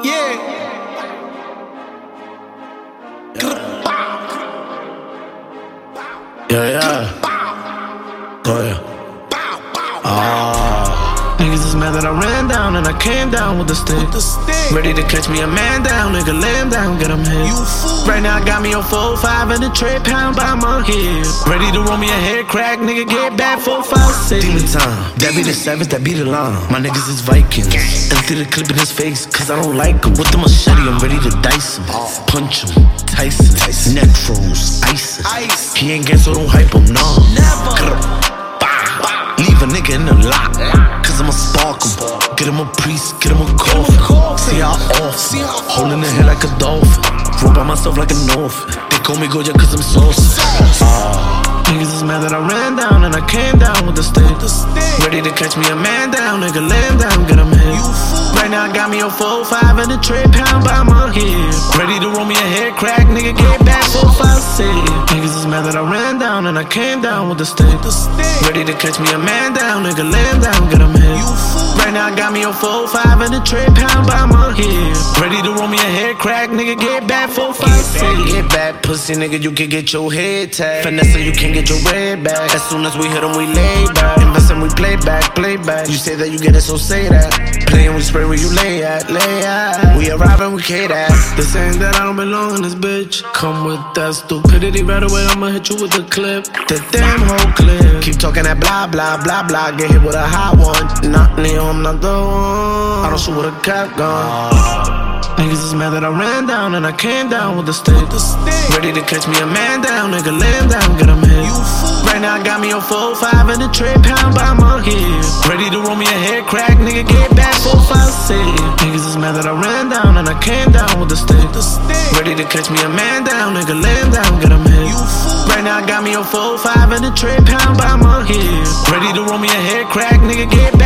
Yeah. Go ahead. Niggas is mad that I ran down and I came down with the stick. Ready to catch me a man down, nigga, lay him down, get him hit. Right now I got me a 4-5 and a tray pound by my hip. Ready to roll me a hair crack, nigga, get back 4-5-6. Demon time, that be the savage, that be the line. My niggas is Vikings. Empty the clip in his face, cause I don't like him. With the machete, I'm ready to dice him. Punch him, Tyson. Neck froze, ice. He ain't get, so don't hype him, nah. Leave a nigga in the lot, cause I'ma spark him. Get him a priest, get him a coffin. See how off, holding the head like a dolphin. Roll by myself like an orphan. They call me Goya cause I'm saucy. Niggas is mad that I ran down and I came down with the stick. Ready to catch me a man down, nigga, lay him down, get him hit. Right now I got me a 4-5 and a tray pound by my hip. Ready to roll me a hair crack, nigga, get back 4-5-6. Niggas is mad that I ran down and I came down with the stick. Ready to catch me a man down, nigga, lay him down, get him hit. Right now I got me a 4-5 and a tray pound by my hip. Ready to roll me a hair crack, nigga, get back 4-5-6. Get back, pussy nigga, you can get your head tagged. Finesse, you can get your red back. As soon as we hit them, we lay back. Invest and we play back, play back. You say that you get it, so say that. Playing, we spray where you lay at, lay at. We arrive and we K that. They saying that I don't belong in this bitch. Come with that stupidity right away, I'ma hit you with a clip. That damn whole clip. Keep talking that blah, blah, blah, blah. Get hit with a hot one. Not me, I'm not the one. I don't shoot with a cap gun. Niggas is mad that I ran down and I came down with the stick. Ready to catch me a man down, nigga, lay him down, get him hit. Right now I got me a 4-5 and a tray pound by my hip. Ready to roll me a hair crack, nigga, get back 4-5-6. Niggas is mad that I ran down and I came down with the stick. Ready to catch me a man down, nigga, lay him down, get him hit. Right now I got me a 4-5 and a tray pound by my hip. Ready to roll me a hair crack, nigga, get back